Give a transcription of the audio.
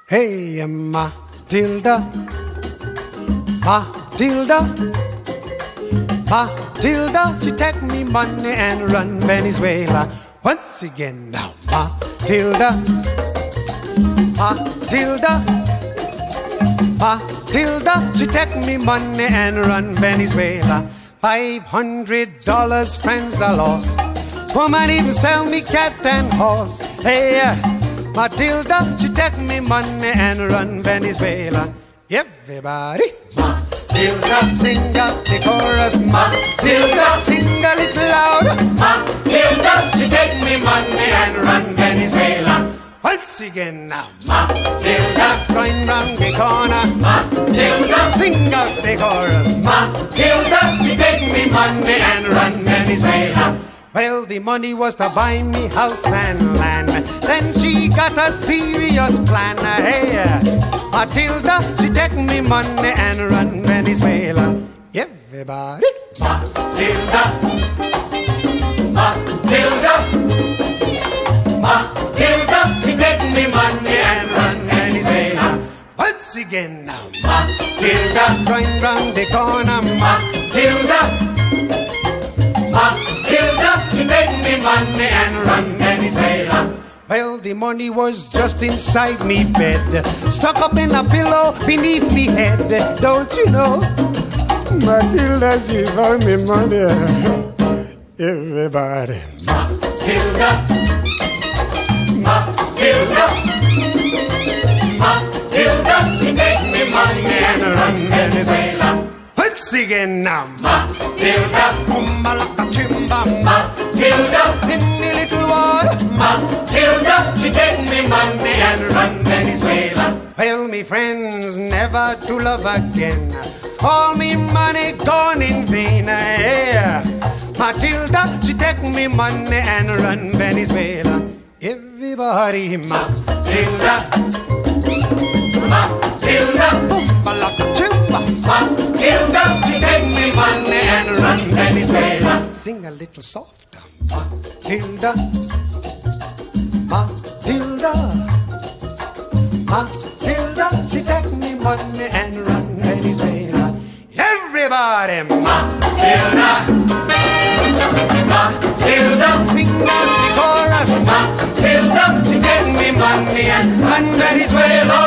Hey, Matilda, Matilda, Matilda, she take me money and run Venezuela. Once again now, Matilda, Matilda, Matilda, she take me money and run Venezuela. $500 friends I lost. Woman even sell me cat and horse. Hey, Matilda, she take me money and run Venezuela. Everybody, Matilda, sing out the chorus. Matilda, sing a little louder. Matilda, she take me money and run Venezuela. Once again now, Matilda, going round the corner. Matilda, sing out the chorus. Matilda, she take me money and run Venezuela. Well, the money was to buy me house and land. Then she got a serious plan. Hey, Matilda, she take me money and run Venezuela. Everybody, Matilda, Matilda, Matilda, she take me money and run Venezuela. Once again now, Matilda, going round the corner. Matilda, Matilda, she take me money and run Venezuela. Well, the money was just inside me bed, stuck up in a pillow beneath me head. Don't you know, Matilda, she found me money. Everybody, Matilda, Matilda, Matilda, she take me money and run Venezuela. Once again now, Matilda, Umbalaka Chimba, Matilda, in the little water, Matilda, she take me money and run Venezuela. Well, me friends, never to love again. All me money gone in vain. Yeah. Matilda, she take me money and run Venezuela. Everybody, Matilda, Matilda, Umbalaka Chimba, Matilda, she take me money and run Venezuela. Sing a little softer, Matilda, Matilda, Matilda, she take me money and run Venezuela. Everybody, Matilda, Matilda, sing out the chorus. Matilda, she take me money and run Venezuela.